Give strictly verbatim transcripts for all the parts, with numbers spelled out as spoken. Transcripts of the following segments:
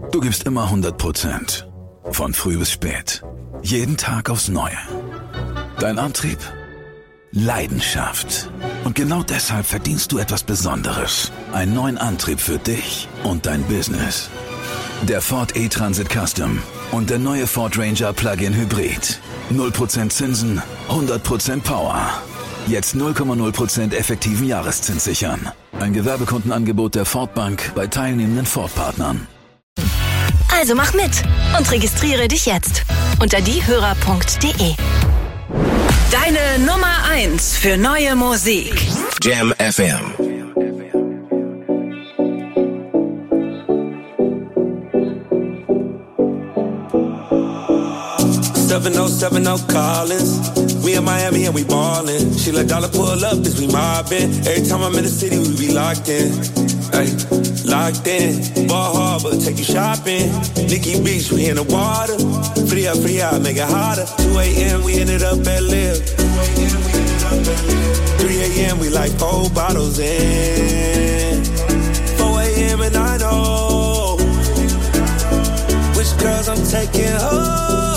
Du gibst immer hundert Prozent. Von früh bis spät. Jeden Tag aufs Neue. Dein Antrieb? Leidenschaft. Und genau deshalb verdienst du etwas Besonderes. Einen neuen Antrieb für dich und dein Business. Der Ford E-Transit Custom und der neue Ford Ranger Plug-in Hybrid. null Prozent Zinsen, hundert Prozent Power. Jetzt null Komma null Prozent effektiven Jahreszins sichern. Ein Gewerbekundenangebot der Ford Bank bei teilnehmenden Ford-Partnern. Also mach mit und registriere dich jetzt unter diehörer punkt de. Deine Nummer eins für neue Musik. Jam F M. seven oh seven oh Collins. We in Miami and we ballin'. She let dollar pull up, this we mobbin'. Every time I'm in the city, we be locked in. Ay, locked in. Ball Harbor, take you shopping. Nikki Beach, we in the water. Free up, free out, make it hotter. two a.m. we ended up at Live. three a.m. we like four bottles in. four a.m. and I know which girls I'm taking home.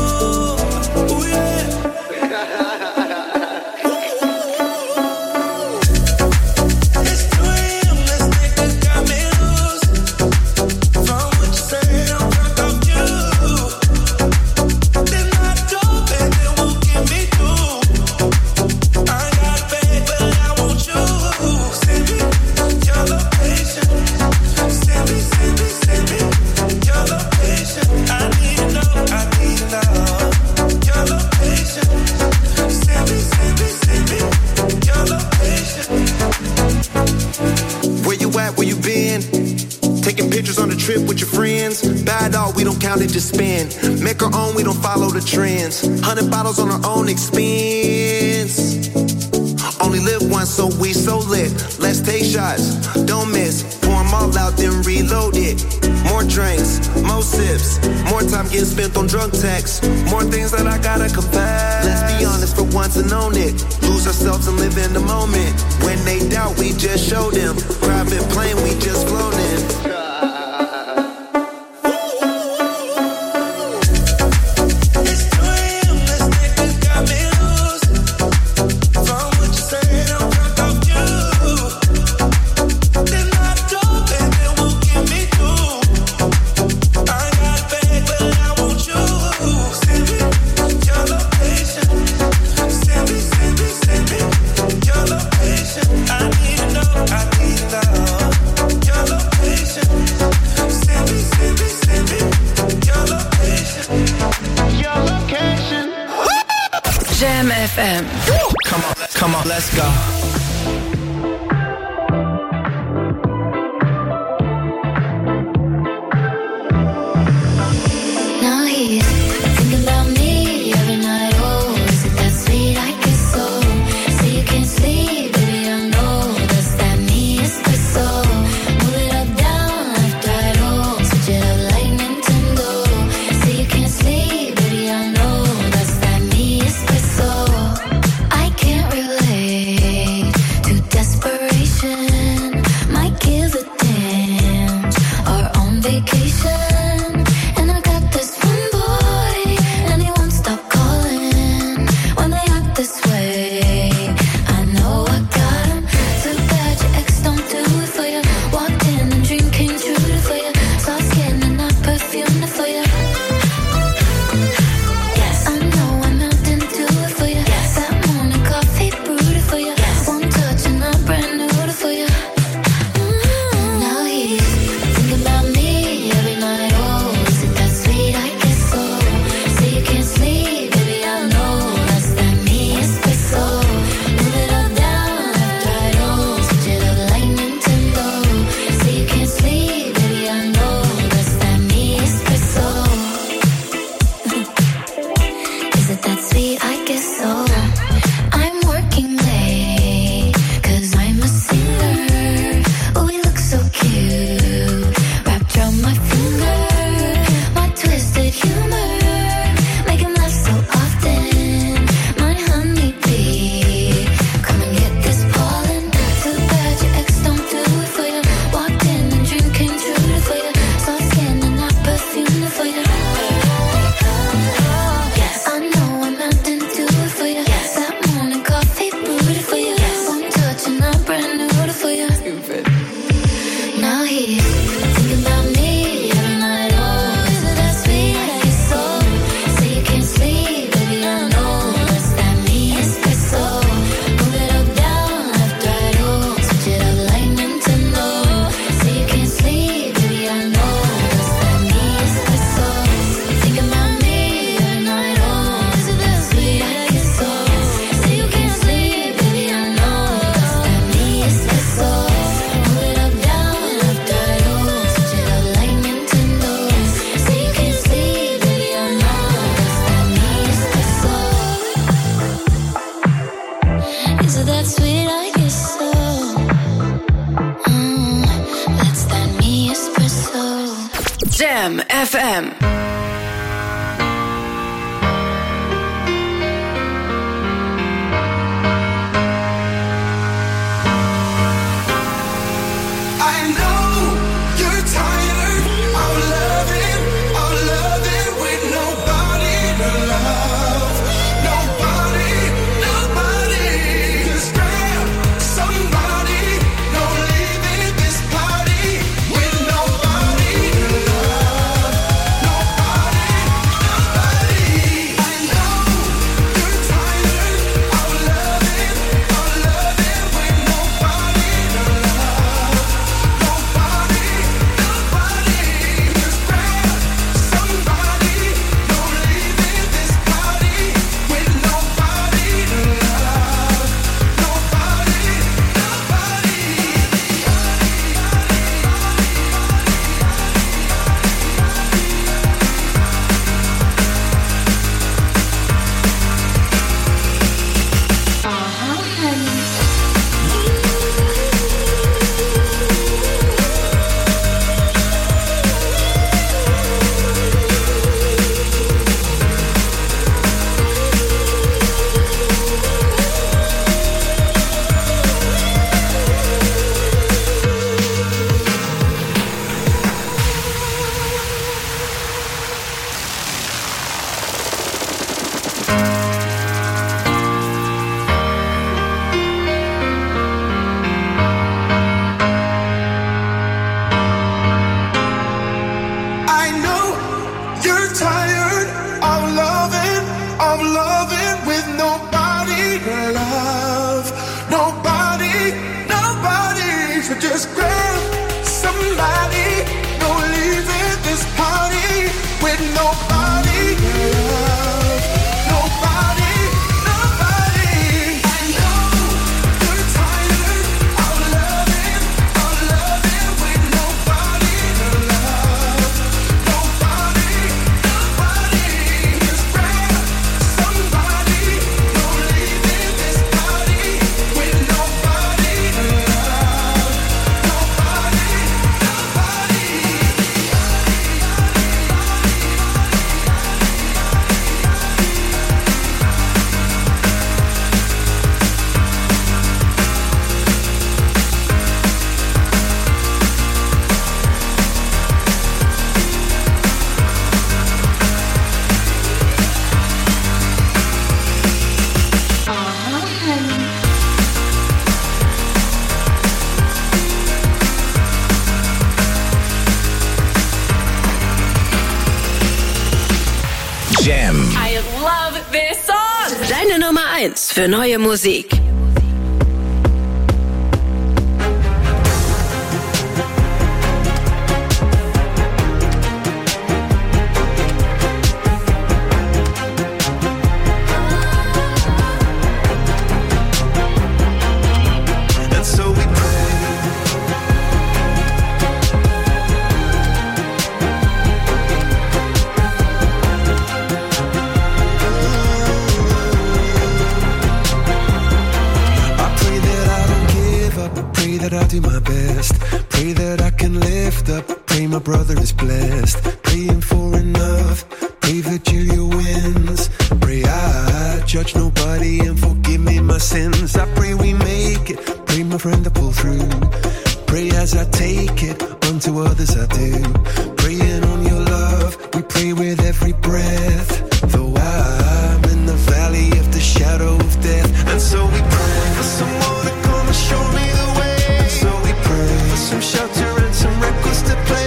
Just spend, make our own, we don't follow the trends. Hundred bottles on our own expense. Only live once, so we so lit. Let's take shots, don't miss. Pour them all out, then reload it. More drinks, more sips. More time getting spent on drunk texts. More things that I gotta confess. Let's be honest for once and own it. Lose ourselves and live in the moment. When they doubt, we just show them. Private plane, we just flown in. Jam F M. Come on, come on, let's go. Every night Jam F M. Jam. I love this song. Deine Nummer eins für neue Musik. My brother is blessed, praying for enough, pray Virgilia wins, pray I judge nobody and forgive me my sins. I pray we make it, pray my friend to pull through, pray as I take it, unto others I do, praying on your love, we pray with every breath, though I'm in the valley of the shadow of death, and so we pray for someone to come and show me the way, and so we pray for some shelter and some records to play.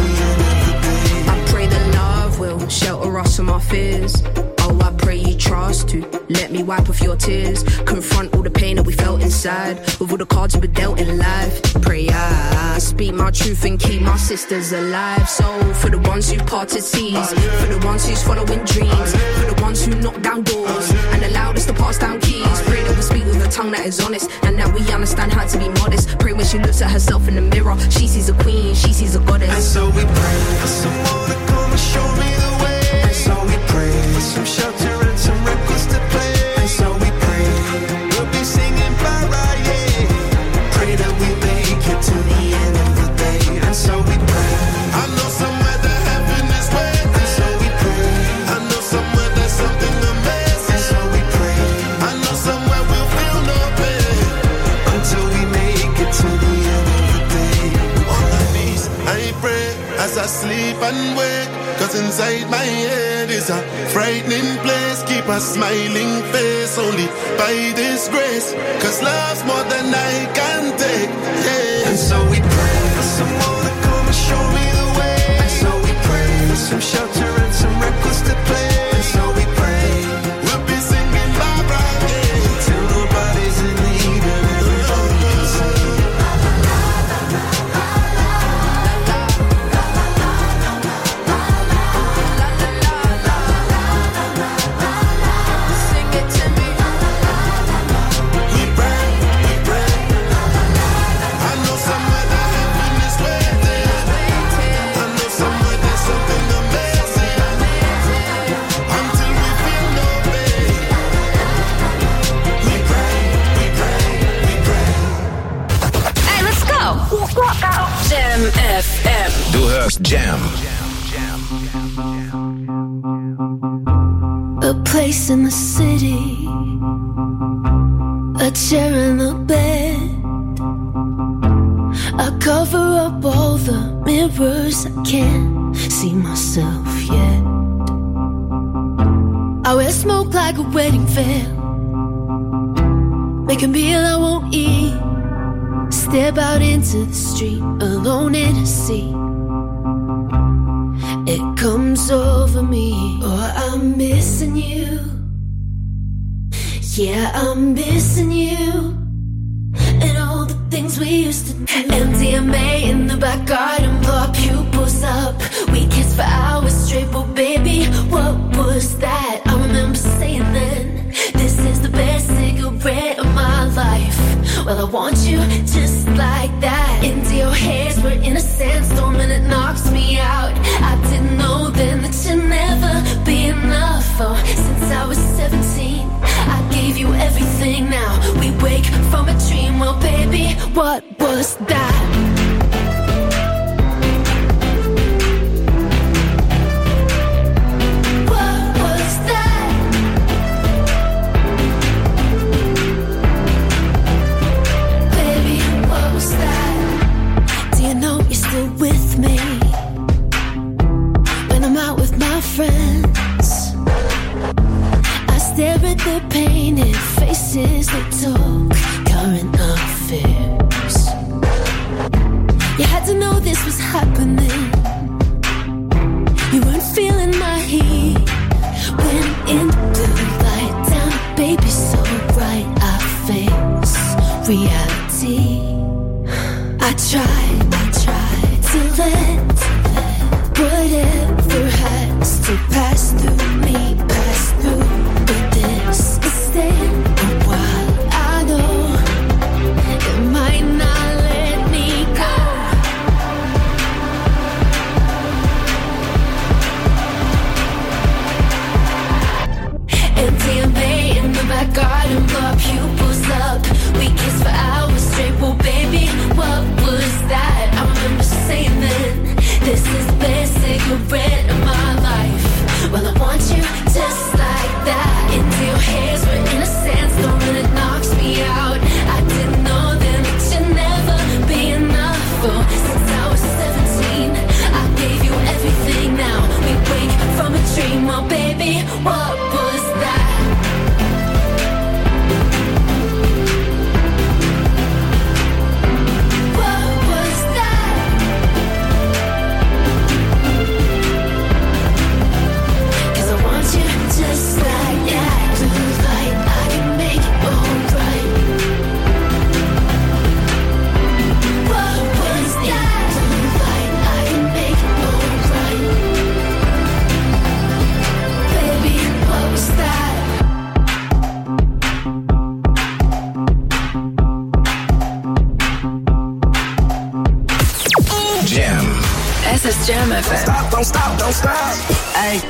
Fears. Oh, I pray you trust supposed to. Let me wipe off your tears, confront all the pain that we felt inside, with all the cards we've been dealt in life. Pray I speak my truth and keep my sisters alive. So for the ones who parted seas, for the ones who's following dreams, for the ones who knock down doors and allowed us to pass down keys. Pray that we speak with a tongue that is honest, and that we understand how to be modest. Pray when she looks at herself in the mirror, she sees a queen, she sees a goddess. And so we pray for someone to come and show me the way. And so we pray for some shelter and some records to play. And so we pray we'll be singing para, yeah. Pray that we make it to the end of the day. And so we pray. I know somewhere that heaven is waiting. And so we pray. I know somewhere there's something amazing. And so we pray. I know somewhere we'll feel no pain until we make it to the end of the day. On my knees, I pray as I sleep and wake, 'cause inside my head is a frightening place. Keep a smiling face only by this grace, 'cause love's more than I can take, yeah. And so we pray for someone to come and show me the way. And so we pray for some shelter and some records to play. And so we pray we'll be singing Barbara, yeah, till nobody's in need and everybody can sing. Jam F M. Du hörst Jam. A place in the city, a chair and a bed. I cover up all the mirrors, I can't see myself yet. I wear smoke like a wedding veil, make a meal I won't eat. Step out into the street, alone in a sea. It comes over me, oh, I'm missing you. Yeah, I'm missing you. And all the things we used to do. M D M A in the back garden, blow our pupils up. We kissed for hours straight, but baby, what was that? I remember saying then, this is the best cigarette of my life. Well, I want you just like that. Into your hairs, we're in a sandstorm and it knocks me out. I didn't know then that you'd never be enough. Oh, since I was seventeen, I gave you everything. Now we wake from a dream. Well, baby, what was that? With me when I'm out with my friends, I stare at the painted faces that talk current affairs. You had to know this was happening. You weren't feeling my heat when in the blue light down, baby, so bright I face reality. I tried, I tried to let whatever has to pass through me, pass through. But this is staying a while. I know it might not let me go. M D M A in the back garden, blow our pupils up. We kissed for hours straight, well baby, what was that? I remember saying then, this is the best cigarette of my life. Well, I want you Das ist Jam F M. Don't stop, don't stop, don't stop. Ey.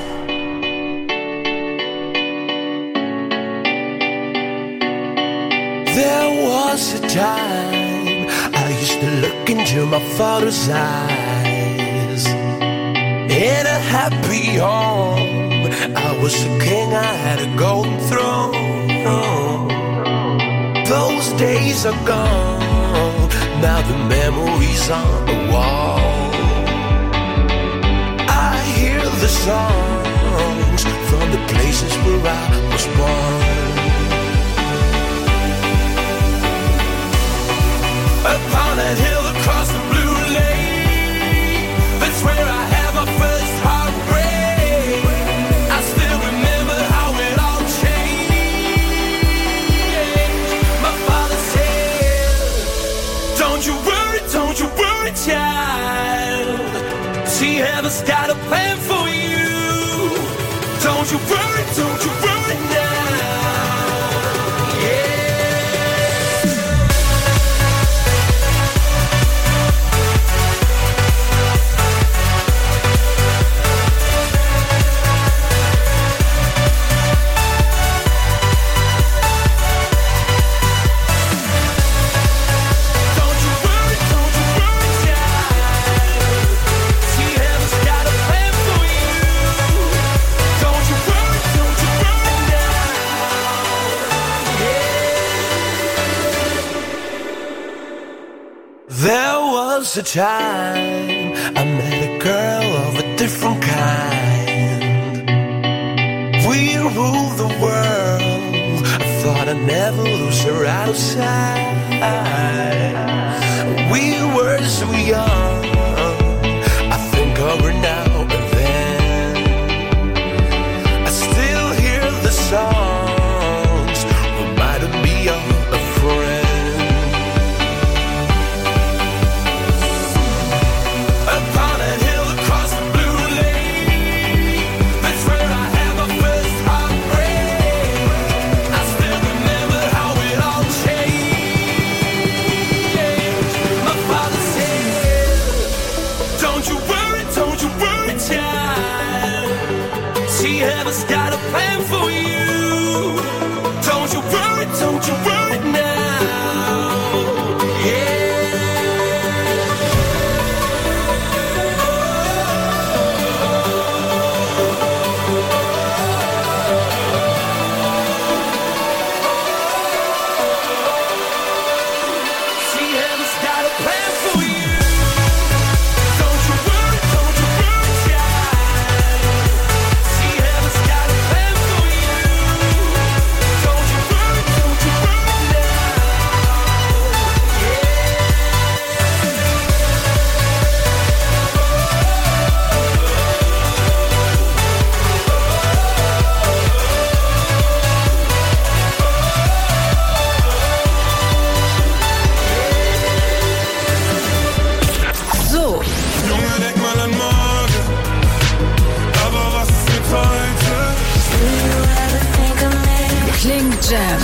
There was a time I used to look into my father's eyes. In a happy home, I was a king, I had a golden throne. Those days are gone, now the memories on the wall. I hear the songs from the places where I was born. Upon that hill across the blue lake, that's where I had my first heartbreak. I still remember how it all changed. My father said, don't you worry, don't you worry, child. See, heaven's got a plan for you. Don't you worry, don't you worry now. Yeah. There was a time I met a girl of a different kind. We ruled the world. I thought I'd never lose her out of sight. We were so young. I think of her now and then. I still hear the songs reminding me of a friend. Heaven's got a plan for you. Don't you worry, don't you worry now. Yeah. See, heaven's got a plan for you. Don't you worry, don't you worry, child. See, heaven's got a plan for you. Don't you worry, don't you worry now. So, Junge, denk mal an morgen. Aber was ist mit heute? klingt Jam.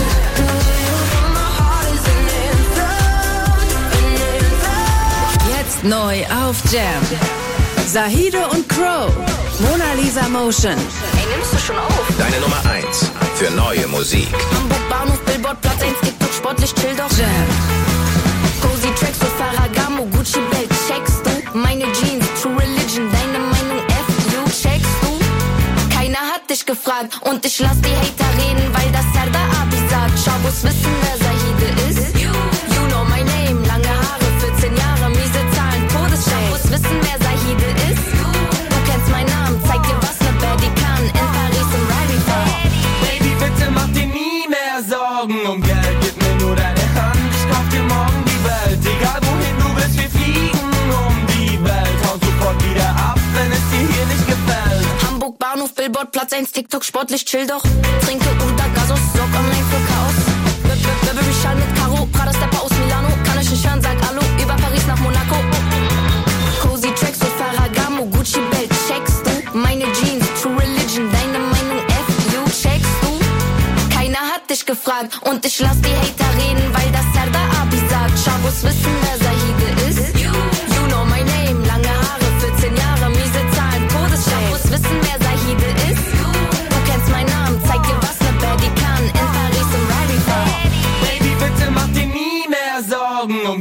Jetzt neu auf Jam. Sahido und Crow. Mona Lisa Motion. Ey, nimmst du schon auf? Deine Nummer eins für neue Musik. Hamburg, Bahnhof, Billboard, Platz eins, TikTok, sportlich, chill doch. Jam. Cozy Tracks für Ferragamo, Gucci Belt, checkst du? Meine Jeans, True Religion, deine Meinung F, you, checkst du? Keiner hat dich gefragt und ich lass die Hater reden, weil das Serdar Abi sagt. Schabos wissen, wer Sahide ist. You, you know my name, lange Haare, vierzehn Jahre, miese Zahlen, Todesschau. Schabos wissen, wer Sahide ist. Du kennst meinen Namen, zeig dir, was ne Baddie kann. In Paris im Rally Fair. Baby, bitte mach dir nie mehr Sorgen um Geld. Gib mir nur deine Hand, ich kauf dir morgen die Welt. Egal wohin du willst, wir fliegen um die Welt. Haut sofort wieder ab, wenn es dir hier nicht gefällt. Hamburg, Bahnhof, Billboard, Platz eins, TikTok, sportlich, chill doch. Trinke Uda, Gasos, sorg online für Chaos. Burberry Schal mit Karo, Prada Stepper aus Milano. Kann ich nicht hören, sag Hallo, über Paris nach Monaco. Cozy Tracks für Ferragamo, Gucci Belt, checkst du? Meine Jeans, True Religion, deine Meinung F, you, checkst du? Keiner hat dich gefragt und ich lass die Hater reden, weil das Serdar Abi sagt. Schabos wissen, wer Sahide ist. You, you know my name, lange Haare, vierzehn Jahre.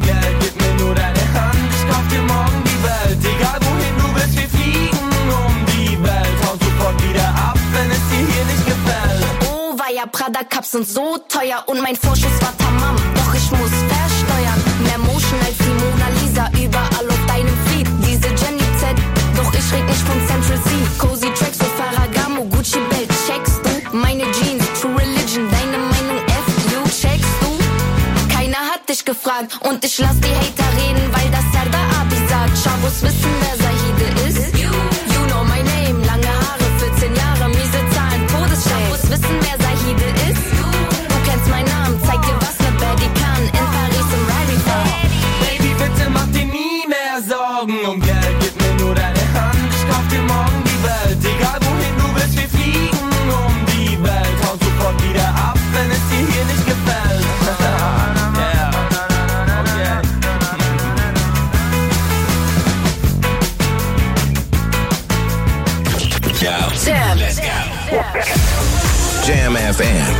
Geld, gib mir nur deine Hand, ich kauf dir morgen die Welt. Egal wohin du willst, wir fliegen um die Welt. Hau sofort wieder ab, wenn es dir hier nicht gefällt. Oh, war ja Prada-Cups sind so teuer und mein Vorschuss war tamam. Doch ich muss versteuern, mehr Motion als die Mona Lisa, überall auf deinem Feed. Diese Jenny Z, doch ich red nicht von Central C. Cozy Tracks für Ferragamo, Gucci Belt, checkst du? Meine Jeans, True Religion, deine Meinung F, you, checkst du? Keiner hat dich gefragt und ich lass die Hater reden, weil das Serdar Abi sagt. Schabos wissen, wer Zahide ist. You, you know my name, lange Haare, vierzehn Jahre, miese Zahlen, Todesschau. Schabos wissen, wer Zahide ist. Du kennst meinen Namen, zeig dir, was ne Baddie kann. In Paris im Rally Fair. Baby, bitte mach dir nie mehr Sorgen um Geld, gib mir nur deine Hand, ich kauf dir morgen die Welt. Egal wohin du willst, wir fliegen um die Welt. Hau sofort wieder ab, wenn es dir hier nicht gefällt. Yeah. Okay. Jam. Let's go. Jam F M.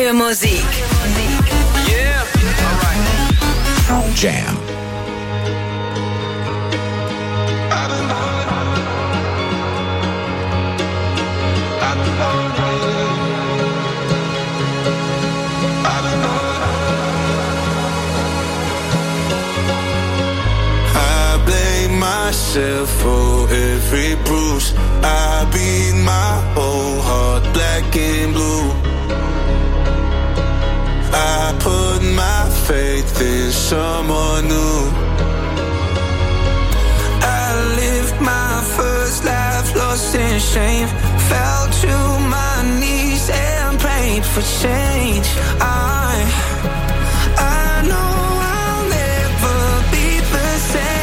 Neue Musik. Yeah. All right. Jam. Myself for every bruise. I beat my whole heart black and blue. I put my faith in someone new. I lived my first life lost in shame. Fell to my knees and prayed for change. I, I know I'll never be the same.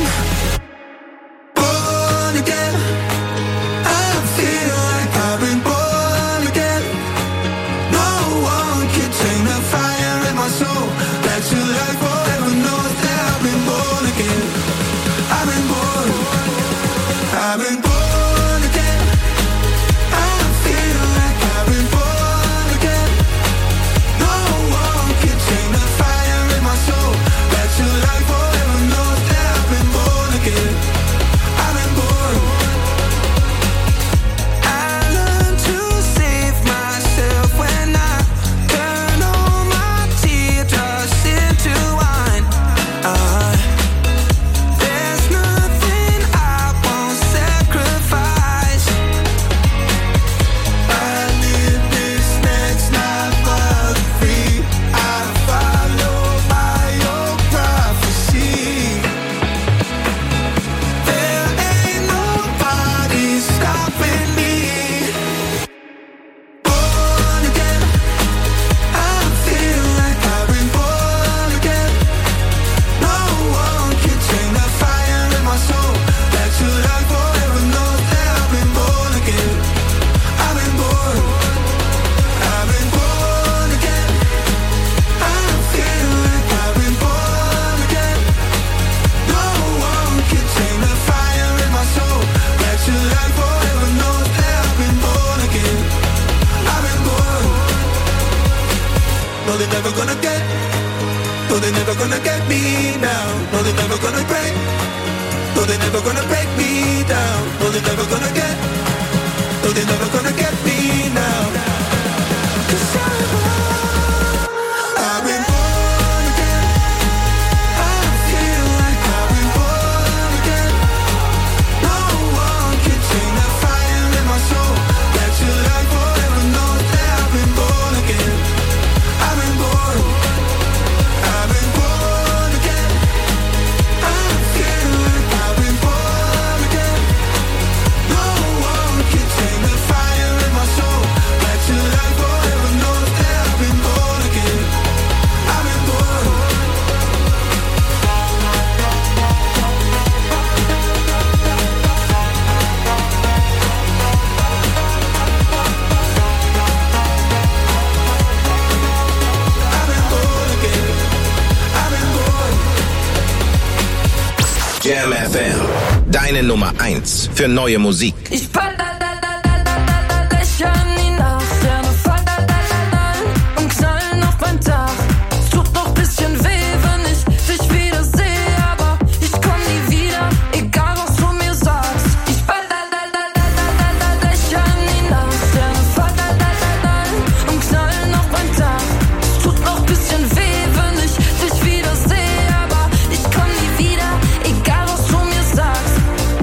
Jam F M, deine Nummer eins für neue Musik. Ich fall da da da da da da lächeln ihn nach, Sterne fallen und knallen auf mein Dach. Es tut noch bisschen weh, wenn ich dich wieder sehe, aber ich komm nie wieder, egal was du mir sagst. Ich fall da da da da da da lächeln ihn nach, Sterne fallen und knallen auf mein Dach. Es tut noch bisschen weh, wenn ich dich wieder sehe, aber ich komm nie wieder, egal was du mir sagst.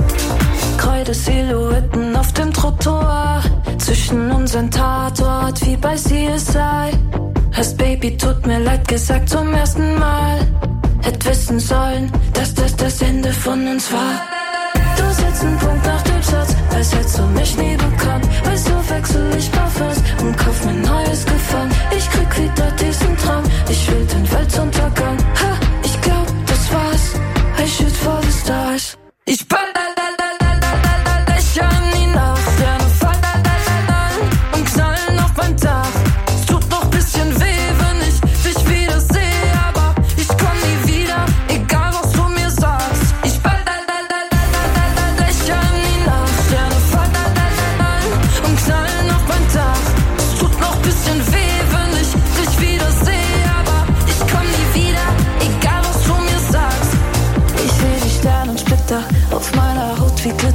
Silhouetten auf dem Trottoir, zwischen unseren Tatort wie bei C S I. Hast Baby, tut mir leid gesagt zum ersten Mal. Hätt wissen sollen, dass das das Ende von uns war. Du setzt einen Punkt nach dem Satz, als hättest du mich nie bekommen. Weißt du, wechsel ich Parfums und kauf mir neues Gefallen. Ich krieg wieder diesen Traum, ich will den Weltuntergang. Ha, ich glaub, das war's, I shoot for the stars. Ich ball da da da da da da lächeln ihn nach, Sterne fallen und knallen auf mein Dach. Es tut noch bisschen weh, wenn ich dich wieder sehe, aber ich komm nie wieder, egal was du mir sagst. Ich ball da da da da da da lächeln ihn nach, Sterne fallen und knallen auf mein Dach. Es tut noch bisschen weh, wenn ich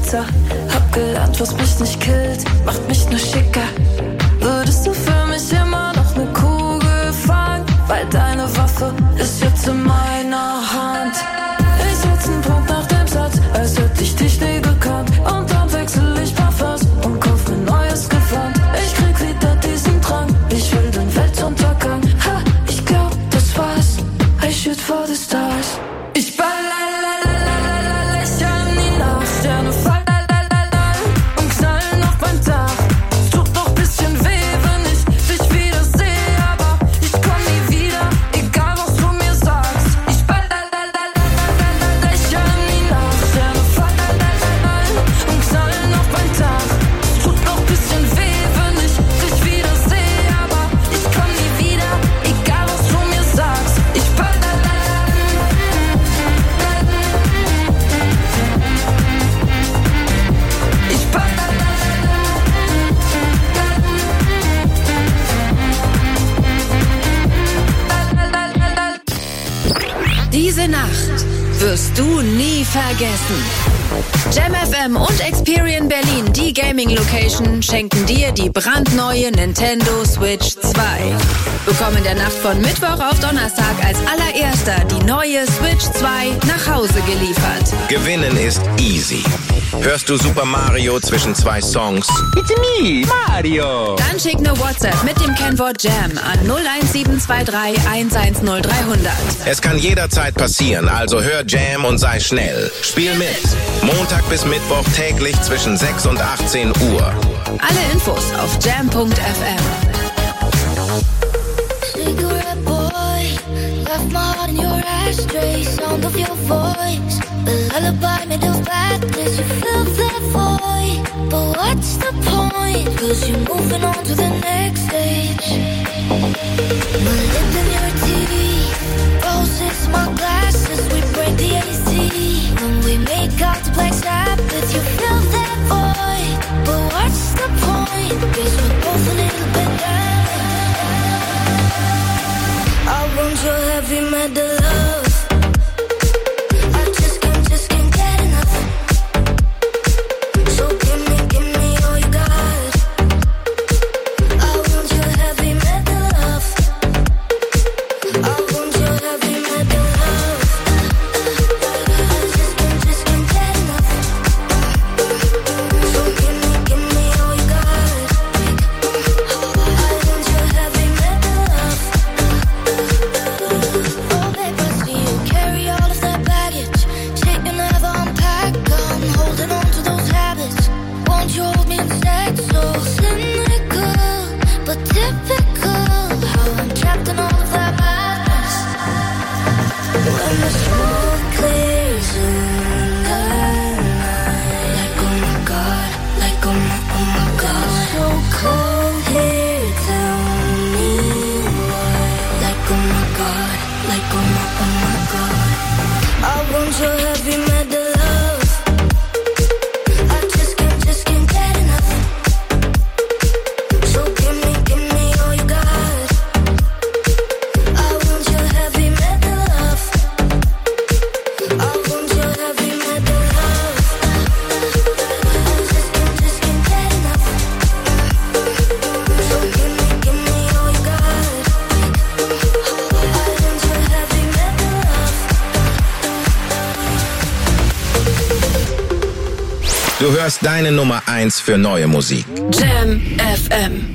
Filter. Hab gelernt, was mich nicht killt, macht mich nur schicker. Würdest du für mich immer noch ne Kugel fangen? Weil deine Waffe ist jetzt in meiner Hand. Ich setz einen Punkt nach dem Satz, als hätte ich dich nie gekannt. Und dann wechsel ich Parfums und kauf mir neues Gewand. Ich krieg wieder diesen Drang, ich will den Weltuntergang. Ha, ich glaub, das war's, I shoot for the stars. Ich ballalala, ich an die Nacht, Sterne fallen und knallen auf mein Dach. Es tut doch bisschen weh, wenn ich dich wieder sehe, aber ich komm nie wieder, egal was du mir sagst. Ich ballalala, ich an die Nacht, Sterne fallen und knallen auf mein Dach. Es tut doch bisschen weh, wenn ich dich wieder sehe, aber ich komm nie wieder, egal was du mir sagst. Ich ballalala. Diese Nacht wirst du nie vergessen. Jam F M und Experian Berlin, die Gaming-Location, schenken dir die brandneue Nintendo Switch zwei. Bekomm in der Nacht von Mittwoch auf Donnerstag als allererster die neue Switch zwei nach Hause geliefert. Gewinnen ist easy. Hörst du Super Mario zwischen zwei Songs? It's me, Mario. Dann schick ne WhatsApp mit dem Kennwort Jam an null eins sieben zwei drei eins eins null drei null null. Es kann jederzeit passieren, also hör Jam und sei schnell. Spiel mit. Montag bis Mittwoch täglich zwischen sechs und achtzehn Uhr. Alle Infos auf jam punkt f m. Cigarette boy, left my heart in your ashtray. Sound of your voice, the lullaby made of badness. You fill that void, but what's the point? Cause you're moving on to the next stage. My lip in your teeth, roses, my glasses. We break the A C when we make out to Black Sabbath. You fill that void, but what's the point? Cause we're both a little bit down. I want your heavy metal love. I just can't, just can't get enough. So give me, give me all you got. I want your heavy metal love. I want your heavy metal love. I just can't, just can't get enough. So give me, give me all you got. I want your heavy metal love. Oh babe, I see you carry all of that baggage. Shit you never unpack. I'm holding on to those habits. Won't you hold me instead? So cynical, but typical. How I'm trapped in all of that madness. When the smoke clears in the night, like oh my god, like oh my, oh my god. So cold here, tell me why. Like oh my god, like oh my, oh my god. I want your heavy metal love. I just can't, just can't get enough. So give me, give me all you got. I want your heavy metal love. I want your heavy metal love. I just can't, just can't get enough. So give me, give me all you got. I want your heavy metal love. Du hörst deine Nummer eins für neue Musik. Jam F M.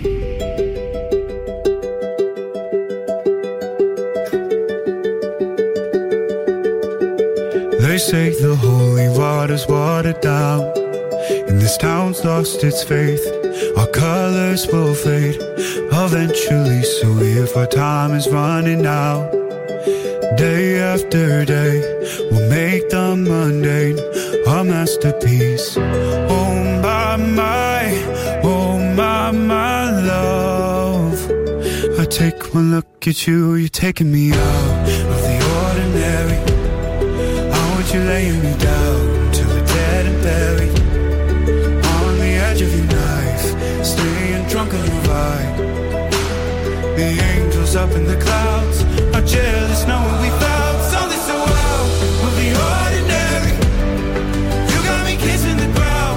They say the holy water's watered down, and this town's lost its faith. Our colors will fade eventually, so if our time is running out, day after day, we'll make the mundane our masterpiece. Oh my, my, oh my, my love. I take one look at you, you're taking me out of the ordinary. I want you laying me down till we're dead and buried. On the edge of your knife, staying drunk on your vibe. The angels up in the clouds are jealous knowing we found something so wild. We'll be ordinary. You got me kissing the ground.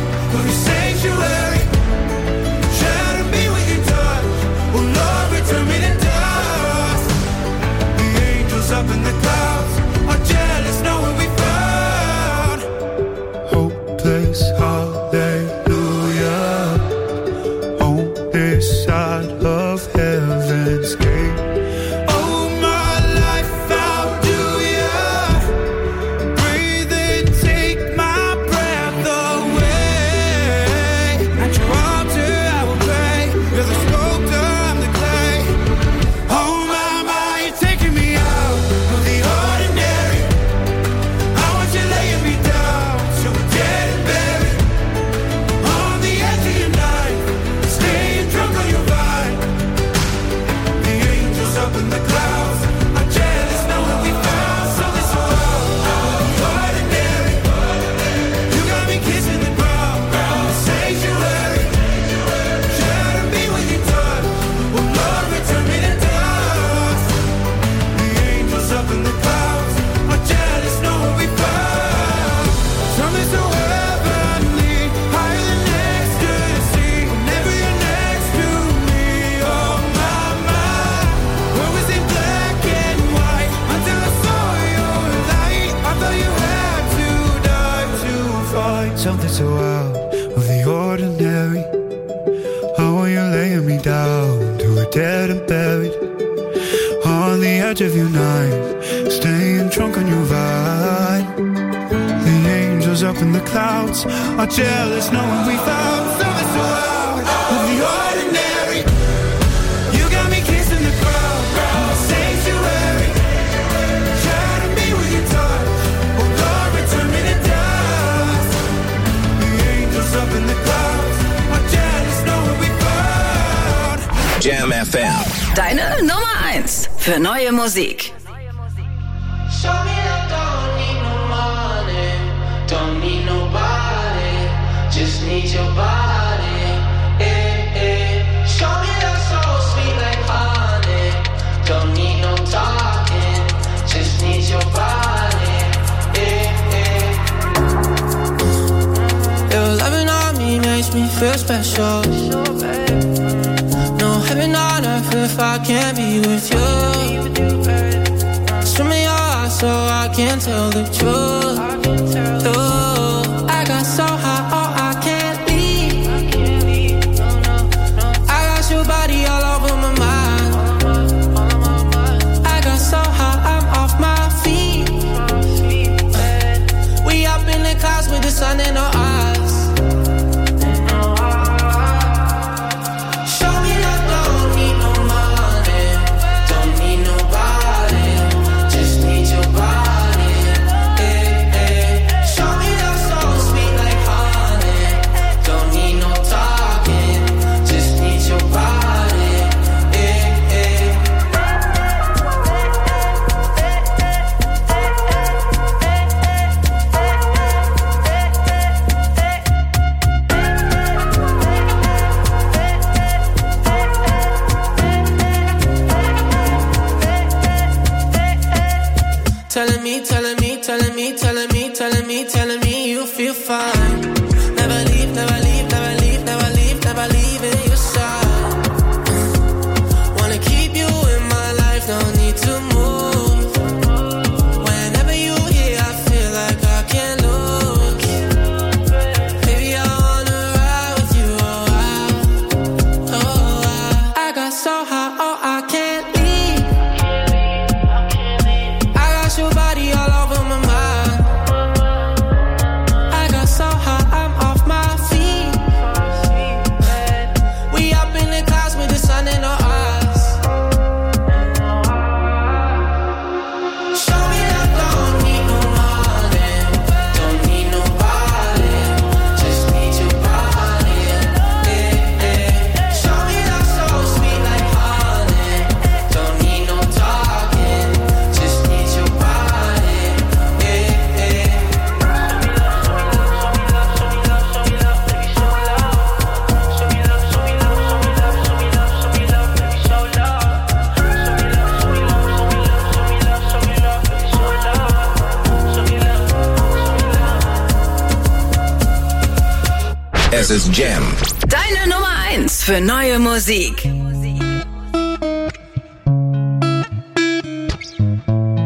angels up in the clouds are jealous knowing we found hopeless hallelujah on this side of heaven's gate. Oh, my life, how do ya breathe and take my breath away? At your altar I will pray. You're the sculptor, I'm the clay. Oh my, my, you're taking me out of the ordinary. I want you laying me down so we're dead and buried on the edge of your night, staying drunk on your vine. The angels up in the clouds are jealous knowing we found something so out of the ordinary. You got me kissing the ground in the sanctuary. Shadow me when you touch. Oh Lord, return me to dust. The angels up in the clouds are jealous knowing we found something so heavenly, higher than ecstasy. Whenever you're next to me, oh my, my. Where was it black and white until I saw your light? I thought you had to die to fight Something so out of the ordinary. How are you laying me down to a dead and buried on the edge of your night, staying drunk on your vine. The angels up in the clouds are jealous knowing we found something so out of the ordinary. You got me kissing the ground in the sanctuary. Shadow me with your touch. Oh Lord, return me to dust. The angels up in the clouds are jealous knowing we found Jam F M. Deine Nummer eins für neue Musik. Show me that don't need no money, don't need nobody, just need your body. Eh, eh. Show me that soul sweet like honey, don't need no talking, just need your body. Eh, eh. Your loving on me makes me feel special. No heaven on earth if I can't be with you. Swim in your eyes so I can tell the truth. Ooh, I got so high, oh I can't leave. I got your body all over my mind. I got so high, I'm off my feet. We up in the clouds with the sun in our eyes. Show me that don't need no money, don't need nobody, just need your body. Eh, eh. Show me that soul sweet like honey, don't need no talking, just need your body. Eh, eh. Telling me, telling me, telling me, telling me, telling me, telling me you feel fine. Never leave, never leave, never leave, never leave, never leave in your side. Wanna keep you in my life, no need to move. Whenever you here, I feel like I can't lose. Baby, I wanna ride with you, oh I, oh I. I got so high, oh I can't leave. I got your body all over my mind. I got so high, I'm off my feet. We up in the clouds with the sun in our eyes. Show me that don't need no money, don't need nobody, just need your body. Eh, eh. Show me that soul sweet like honey, don't need no talking, just need your body. Eh, eh. Es ist Jam. Deine Nummer eins für neue Musik.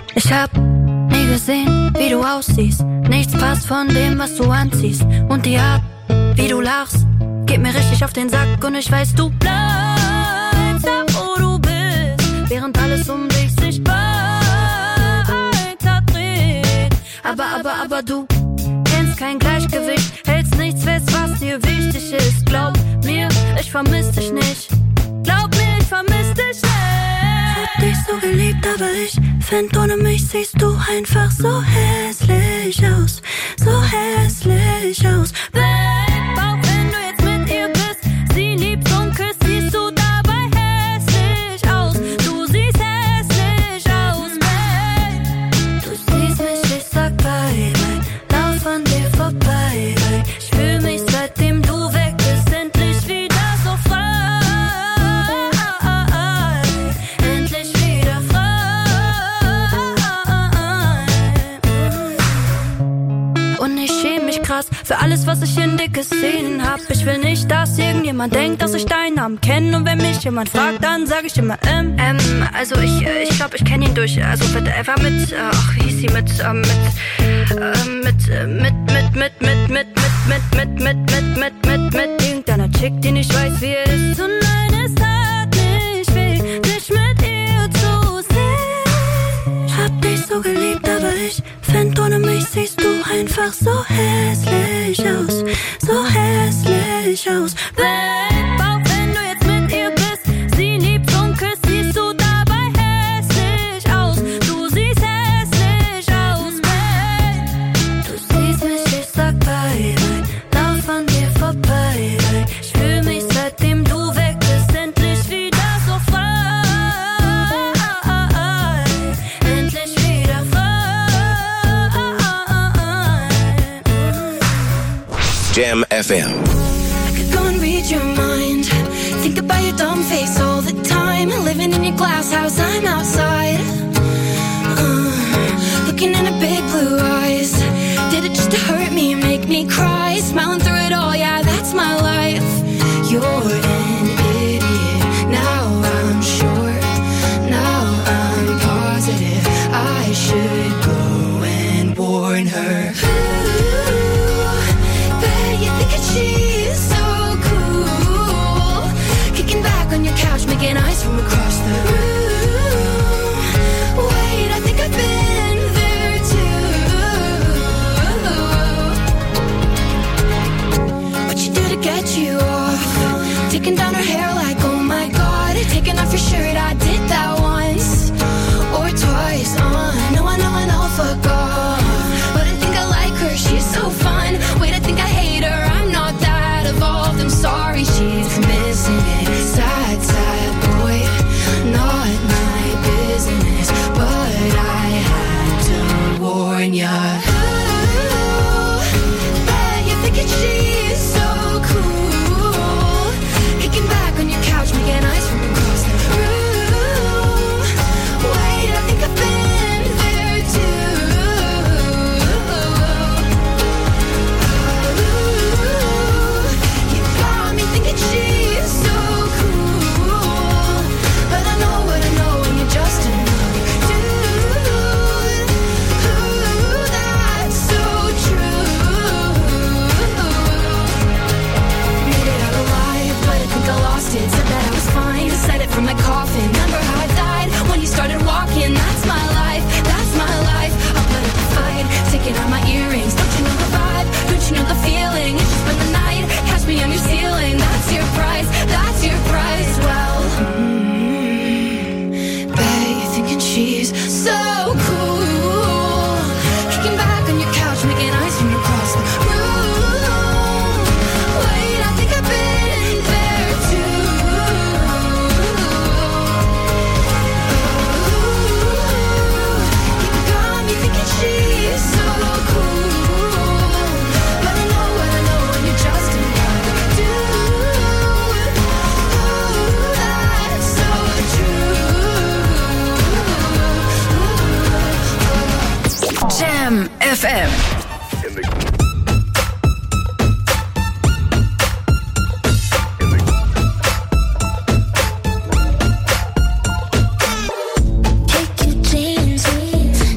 Ich hab nie gesehen, wie du aussiehst. Nichts passt von dem, was du anziehst. Und die Art, wie du lachst, geht mir richtig auf den Sack. Und ich weiß, du bleibst da, wo du bist, während alles um dich sich weiter dreht. Aber, aber, aber du kennst kein Gleichgewicht, hältst nichts fest, was dir wichtig ist. Glaub mir, ich vermiss dich nicht. Glaub mir, ich vermiss dich nicht. Ich hab dich so geliebt, aber ich find, ohne mich siehst du einfach so hässlich aus. So hässlich aus. Babe, auch wenn du jetzt mit ihr bist, sie liebt und küsst, siehst du dabei hässlich aus. Du siehst hässlich aus, babe. Du siehst mich, ich sag bye, bye. Lauf an dir vorbei, bye. Ich fühl mich, seitdem du weg bist, endlich wieder so frei. Für alles, was ich in dicke Szenen hab. Ich will nicht, dass irgendjemand denkt, dass ich deinen Namen kenne. Und wenn mich jemand fragt, dann sag ich immer ähm. Ähm, also ich, ich glaub, ich kenn ihn durch. Also whatever mit, ach, wie hieß sie mit, ähm, mit, ähm, mit, mit, mit, mit, mit, mit, mit, mit, mit, mit, mit, mit, mit, mit irgendeiner Chick, die nicht weiß, wie er ist. Und nein, es tat nicht weh, dich mit ihr zu sehen. Ich hab dich so geliebt, aber ich find, ohne mich siehst du einfach so hässlich aus, so hässlich aus. Babe, auch wenn du jetzt mit ihr bist, sie liebt und küsst, siehst du dabei hässlich aus. Du siehst hässlich aus, babe. Du siehst mich, ich sag bye, bye. Lauf an dir vorbei, bye. Ich fühl mich, seitdem du weg bist, endlich wieder so frei. Endlich wieder frei. Jam F M. I could go and read your mind. Think about your dumb face all the time. Living in your glass house, I'm outside. Uh, looking in her big blue eyes. Did it just to hurt me, make me cry? Smiling through it all, yeah, that's my life. You're an idiot, now I'm sure. Now I'm positive I should go and warn her. She's so cool, kicking back on your couch, making eyes from across the room. Wait, I think I've been there too. What you do to get you off? Taking down her hair like, oh my god. Taking off your shirt, I did that once or twice. Uh, no, I know, I know, fuck off. But I think I like her, she's so fun. Wait, I think I hate her, I'm not that evolved. I'm sorry, she's missing it. Sad, sad boy, not my business. But I had to warn ya. Ooh, bet you're thinking she's so cool, kicking back on your couch, making eyes from across the room. Wait, I think I've been there too. You got me thinking she's so cool, but I know what I know when you're just another dude. Ooh, that's so true. Made it out alive, but I think I lost it. Said that I was fine, said it from my coffin. Remember how I died when you started walking? That's my life, that's my life. I'll put up a fight, taking out my earrings. Don't you know the vibe? Don't you know the feeling? It's just been the night, catch me on your ceiling. That's your price, that's your price. Well, mm, bet you're thinking she's so cool, kicking back on your couch, making eyes from across the room. Wait, I think I've been there too. You got me thinking she's so cool, but I know what I know when you're just another dude. Ooh, that's so true. Jam F M. Take your chances,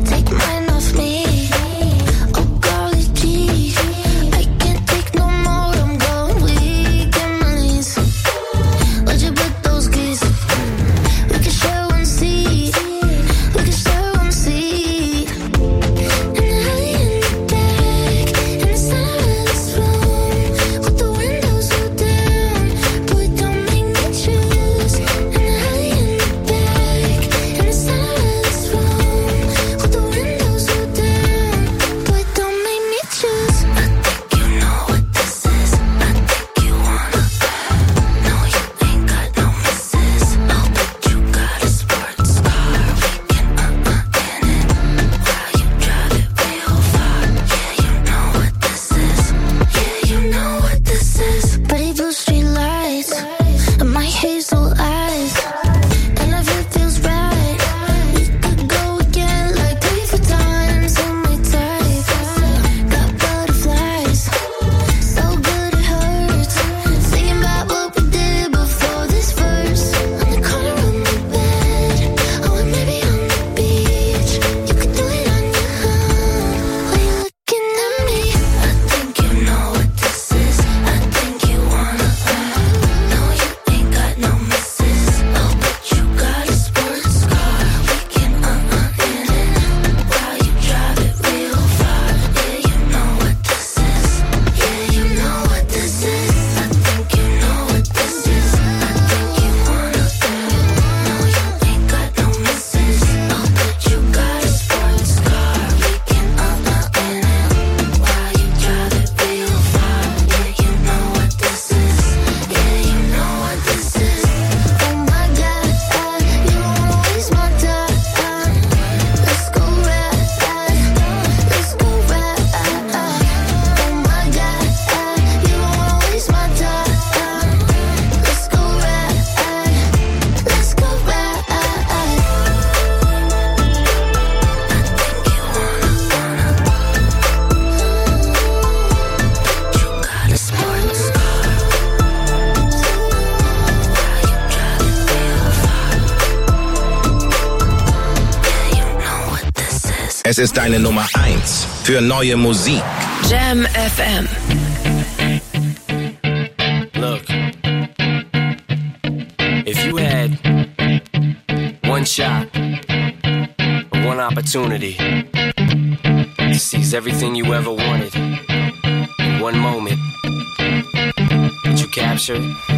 Es ist deine Nummer eins für neue Musik. Jam F M. Look, if you had one shot, one opportunity to seize everything you ever wanted in one moment, did you capture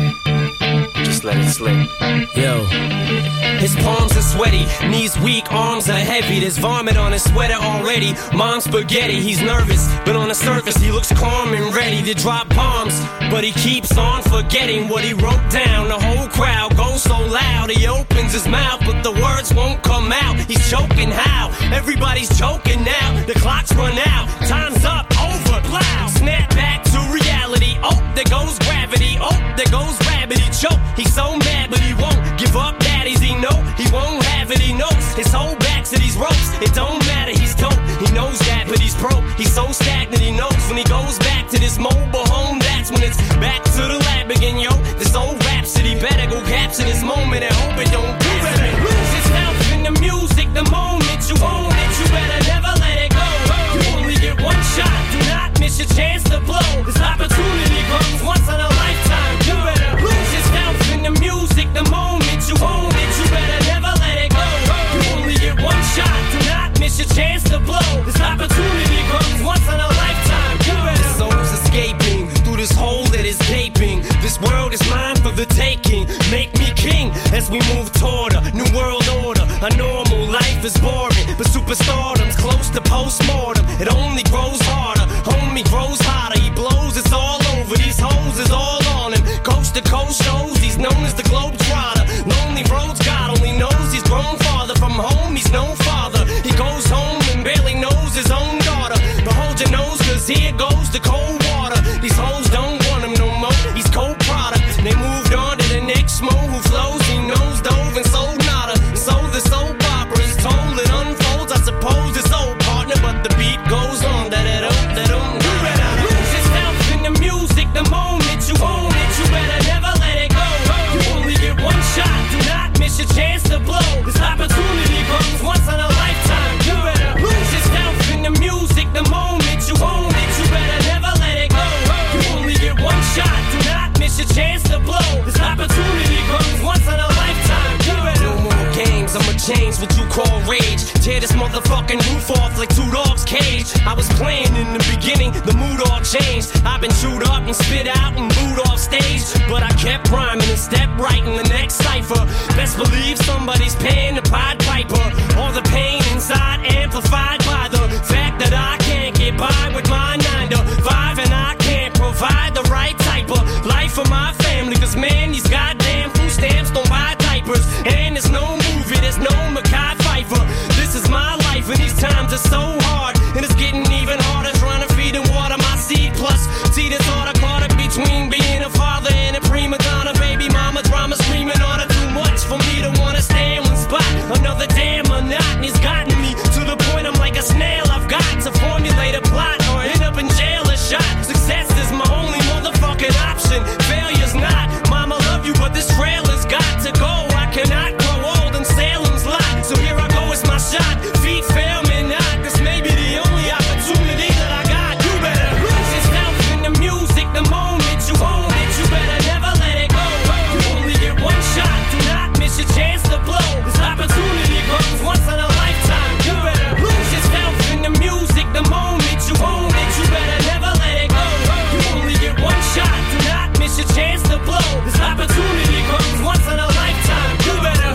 it? Just let it slip. Yo. His palms are sweaty, knees weak, arms are heavy. There's vomit on his sweater already. Mom's spaghetti, he's nervous, but on the surface he looks calm and ready to drop bombs. But he keeps on forgetting what he wrote down. The whole crowd goes so loud, he opens his mouth, but the words won't come out. He's choking how? Everybody's choking now. The clock's run out, time's up, over, plow. Snap back to reality. Oh, there goes gravity. Oh, there goes rabbit. He choke. He's so mad, but he won't give up. Daddies, he know he won't have it. He knows his whole back to these ropes. It don't matter. He's dope. He knows that, but he's broke. He's so stagnant. He knows when he goes back to this mobile home, that's when it's back to the lab again, yo. This old rhapsody better go capture this moment and hope it don't do it. Lose yourself in the music the moment you own it. You better never let it go. You only get one shot. Do not miss your chance to blow. This opportunity comes once in a lifetime. You better lose yourself in the music the moment you own it. You better never let it go. You only get one shot. Do not miss your chance to blow. This opportunity comes once in a lifetime. You better. The soul's escaping through this hole that is gaping. This world is mine for the taking. Make me king as we move toward a new world order. A normal life is boring, but superstardom's close to postmortem. It only grows harder. Homie grows hotter. He blows. It's all over. These hoes is all on him. Coast to coast shows. He's known as the Globetrotter. Lonely roads. God only knows he's grown farther from home. He's no father. He goes home and barely knows his own daughter. But hold your nose, cause here goes the cold water. These hoes don't want him no more. He's cold product. They moved on to the next mo who flows. He knows dove and sold nada. And so the soap opera is told. It unfolds. I suppose it's old partner, but the beat goes on. Da da da da da. You better lose yourself in the music the moment you own it. You better never let it go. You only get one shot. Do not miss your chance to blow. This opportunity comes once in a lifetime. You better lose yourself in the music the moment you own it. You better never let it go. You only get one shot. Do not miss your chance to blow. This opportunity comes once in a lifetime. You better. No more games. I'ma change what you call rage. Tear this motherfucking roof off like two dogs' cage. I was playing in the beginning, the mood all changed. I've been chewed up and spit out and booed off stage, but I kept rhyming and stepped right in the next cipher. Best believe somebody's paying the Pied Piper. All the pain inside amplified by the fact that I can't get by with my nine to five, and I can't provide the right type of life for my family. Cause man, these goddamn food stamps don't buy diapers, and there's no movie, there's no Mackay Pfeiffer. This is my life and these times are so hard, and it's getting even harder trying to feed and water my seed. Plus, see this order caught up between being a father and a prima donna. Baby mama drama screaming on her too much for me to wanna stay in one spot. Another damn monotony's gotten me to the point I'm like a snail. I've got to formulate a plot or end up in jail or shot. Success is my only motherfucking option. Failure's not. Mama love you, but this trailer's got to go. I cannot grow old in Salem's lot. So here I go, it's my shot. Feet fail me not. This may be the only opportunity that I got. You better lose yourself in the music the moment you own it. You better never let it go. You only get one shot. Do not miss your chance to blow. This opportunity comes once in a lifetime. You better lose yourself in the music the moment you own it. You better never let it go. You only get one shot. Do not miss your chance to blow. This opportunity comes once in a lifetime. You better.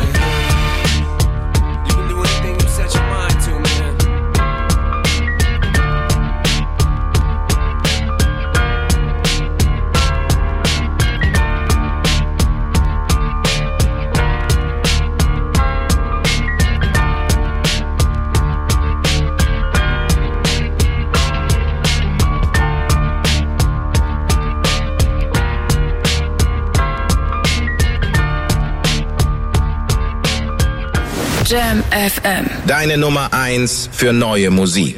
You can do anything you set your mind to, man. Jam F M. Deine Nummer eins für neue Musik.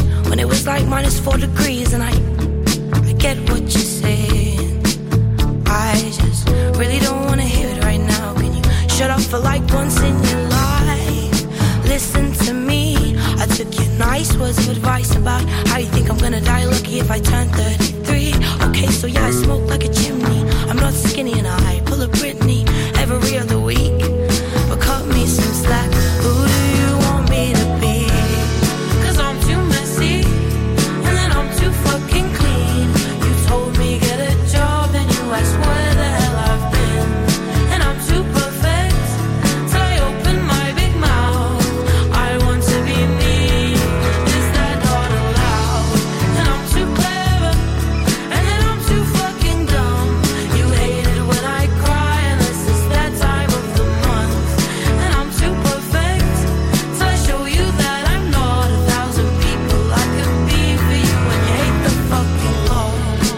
when it was like minus four degrees. And I, I get what you're saying. I just really don't wanna hear it right now. Can you shut up for like once in your life? Listen to me. I took your nice words of advice about how you think I'm gonna die lucky if I turn thirty-three. Okay, so yeah, I smoke like a chimney. I'm not skinny and I pull a Britney every other week. But cut me some slack. Who do you want me to be? Cause I'm too messy and then I'm too fucking clean. You told me get a job and you asked where the hell I've been. And I'm too perfect till I open my big mouth. I want to be me. Is that not allowed? And I'm too clever and then I'm too fucking dumb. You hate it when I cry unless it's that time of the month. And I'm too perfect till I show you that I'm not a thousand people I could be for you. And you hate the fucking Lord.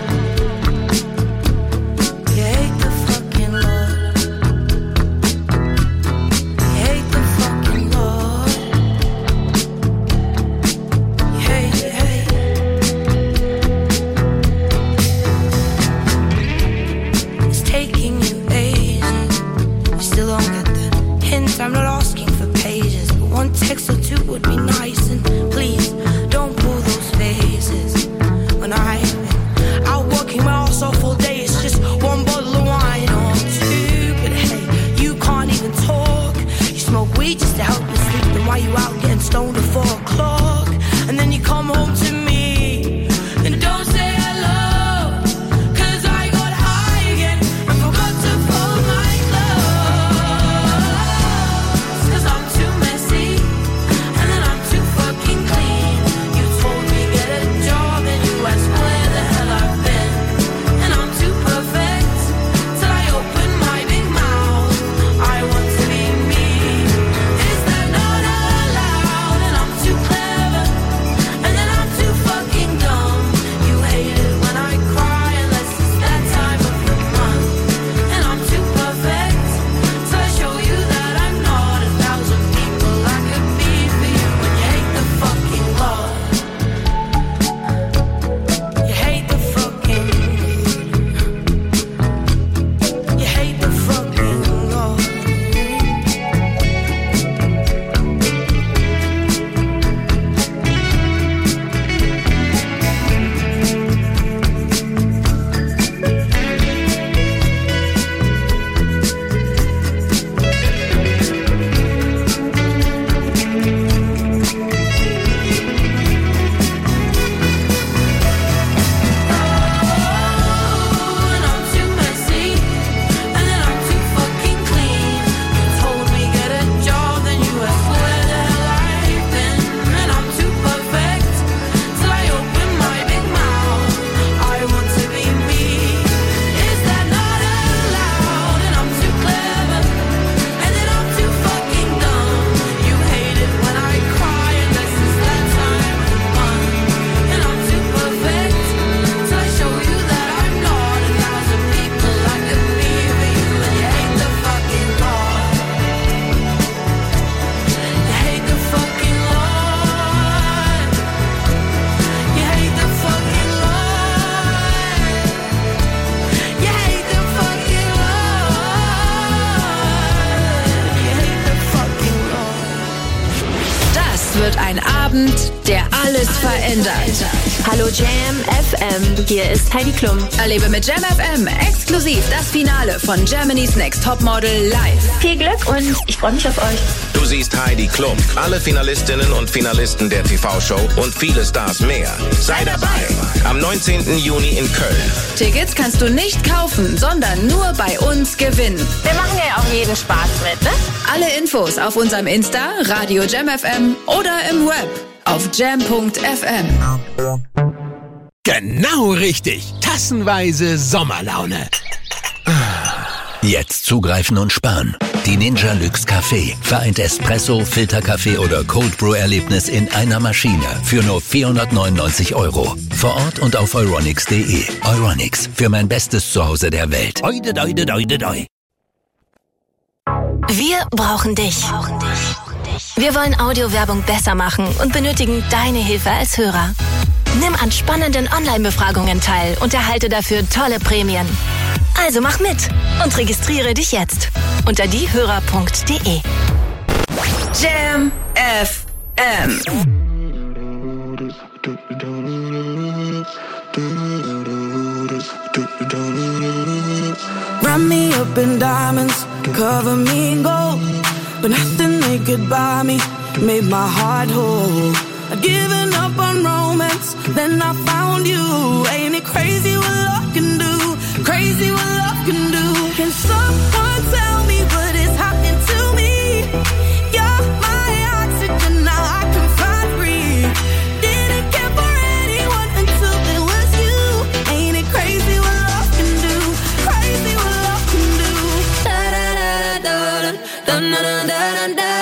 You hate the fucking Lord. You hate the fucking Lord. You hate, you hate. It's taking you ages. You still don't get the hint. I'm not asking for pages, but one text or two would be nice. And please don't pull those faces. When I've been out working my ass off all day, it's just one bottle of wine or two. But hey, you can't even talk. You smoke weed just to help you sleep. Then why you out getting stoned at four o'clock? And then you come home to me and don't say hello. Cause I got high again and forgot to fold my clothes. Cause I'm too messy and then I'm too fucking clean. You told me get a job and you asked where the hell I've been. And I'm too perfect till I open my big mouth. I want to be me. Is that not allowed? And I'm too clever and then I'm too fucking dumb. You hate it when I cry unless it's that time of the month. And I'm too perfect till I show you that I'm not a thousand people I could be for you. And you hate the fucking Lord. You hate the fucking You hate the fucking Lord. And I'm too messy and then I'm too fucking clean. You told me get a job, then you asked where the hell I've been. And I'm too perfect till I open my big mouth. I want to be me. Is that not allowed? And I'm too clever and then I'm too fucking dumb. You hate it when I cry unless it's that time of the month. And I'm too perfect till I show you that I'm not a thousand people I could be for you. And you hate the fucking Lord. You hate the fucking Lord. You hate the fucking Lord. You hate the fucking Lord. You hate the fucking Lord. Das wird ein Abend, der alles verändert. Hallo Jam F M, hier ist Heidi Klum. Erlebe mit Jam F M exklusiv das Finale von Germany's Next Topmodel live. Viel Glück und ich freue mich auf euch. Du siehst Heidi Klum, alle Finalistinnen und Finalisten der T V-Show und viele Stars mehr. Sei dabei am neunzehnten Juni in Köln. Tickets kannst du nicht kaufen, sondern nur bei uns gewinnen. Wir machen ja auch jeden Spaß mit, ne? Alle Infos auf unserem Insta, Radio Jam F M oder im Web auf jam punkt f m. Genau richtig. Tassenweise Sommerlaune. Jetzt zugreifen und sparen. Die Ninja Luxe Café vereint Espresso, Filterkaffee oder Cold Brew Erlebnis in einer Maschine für nur vierhundertneunundneunzig Euro. Vor Ort und auf euronics punkt de. Euronics, für mein bestes Zuhause der Welt. Oide, doide, doide, doi. Wir brauchen dich. Wir wollen Audiowerbung besser machen und benötigen deine Hilfe als Hörer. Nimm an spannenden Online-Befragungen teil und erhalte dafür tolle Prämien. Also mach mit und registriere dich jetzt unter diehörer punkt de. Jam F M. Wrap me up in diamonds, cover me in gold, but nothing they could buy me made my heart whole. I'd given up on romance, then I found you. Ain't it crazy what love can do? Crazy what love can do. Can someone tell me what is happening to me? You're my oxygen, now I can find breathe. Didn't care for anyone until it was you. Ain't it crazy what love can do? Crazy what love can do. Da da da da da da da da da da.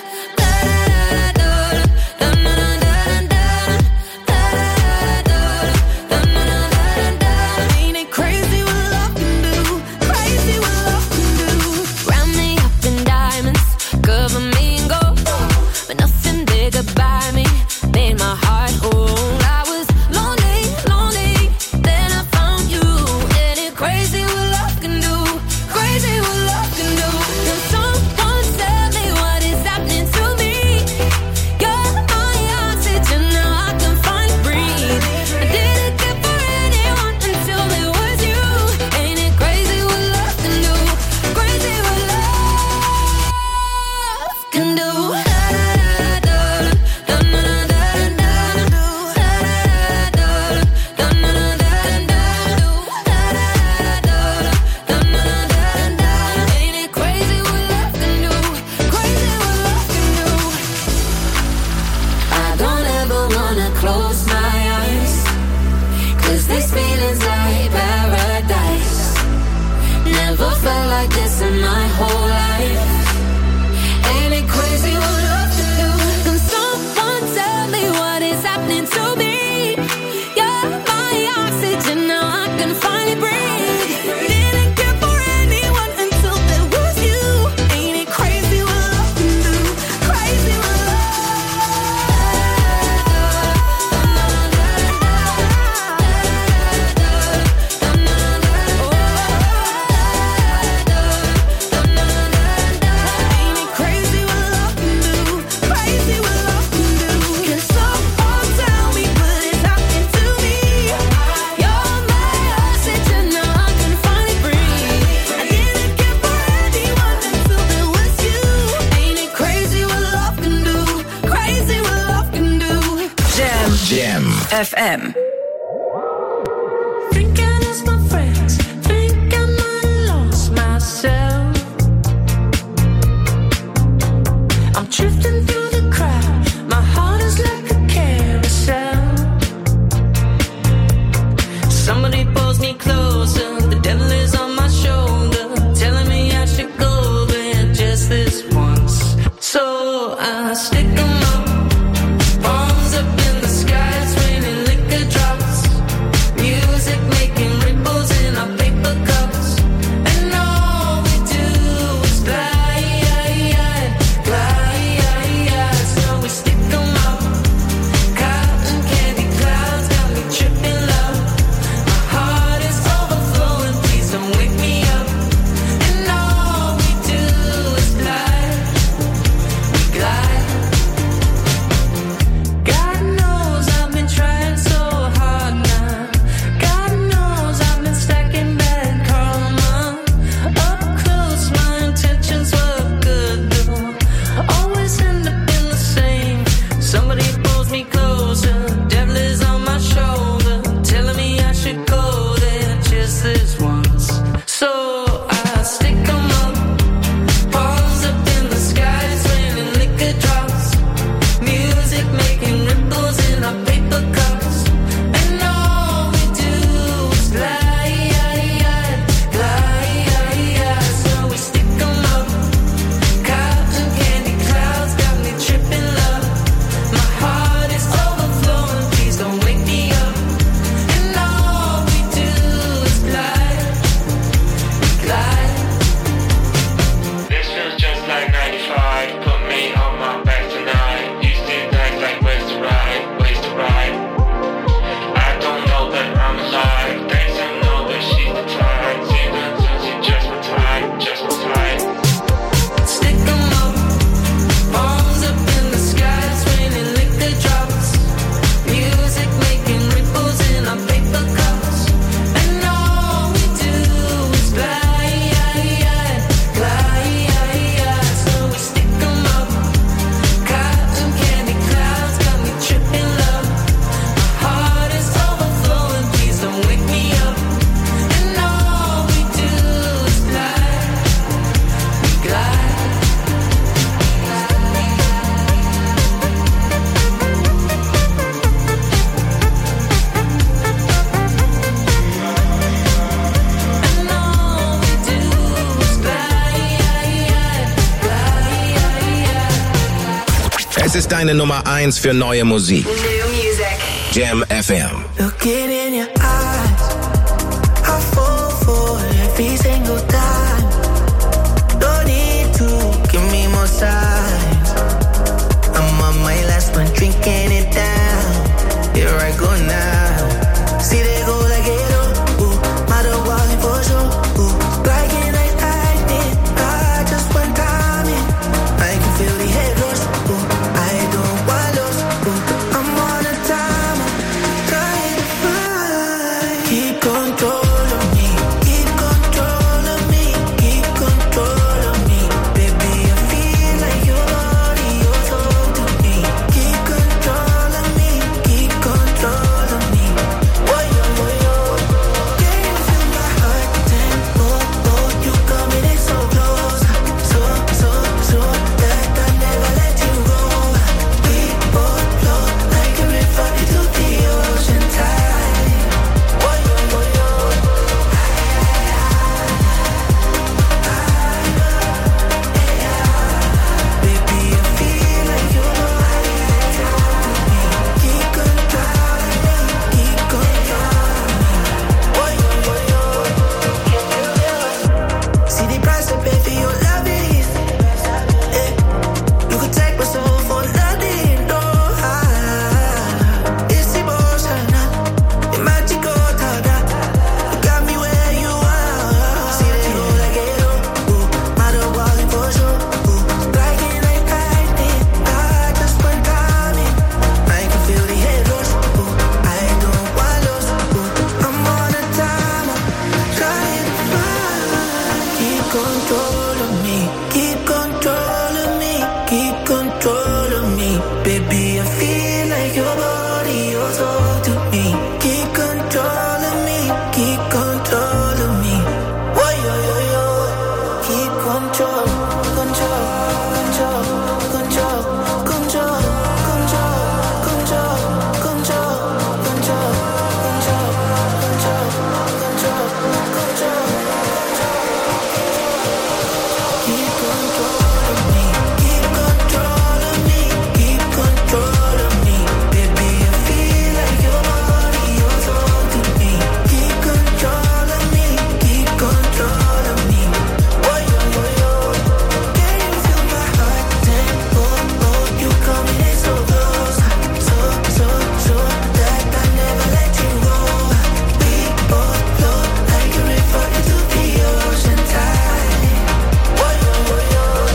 F M. Stick 'em up, bombs up in the sky, it's raining liquor drops. ist deine Nummer eins für neue Musik. New music. Jam F M. Looking in your eyes, I fall for every single time. No need to give me more signs. I'm on my last one, drinking it down. Here I go now. See they go like it up, ooh, matter walking for sure, ooh, like it like I did. I just went time in. I can feel the head rush, ooh, I don't want lost, ooh, I'm on a timer, trying to find. Keep control of me, keep control of me, keep control of me. Baby, I feel like your body, your soul to me. Keep control of me, keep control of me. Boy, yo, boy, yo. Can you feel my heart tempo? Oh, you coming in so close, so, so, so that I never let you go. We both flow like a river into the ocean tide. Boy, yo, boy, yo. Baby, I feel like your body is on me. Keep control of me, keep control of me. Boy, yo, boy, yo. See the price I pay for your love is, eh. You could take my soul for nothing, no. ah. It's emotional, it's magical, tada. You got me where you are. See they go like it up, ooh, matter walking for sure, ooh, like it like I did. I just went time in. I can feel the head rush, ooh, I don't want lost, ooh, I'm on a timer, trying to find. Keep control of me, keep control of me, keep control of me. Baby, I feel like your body, your soul to me.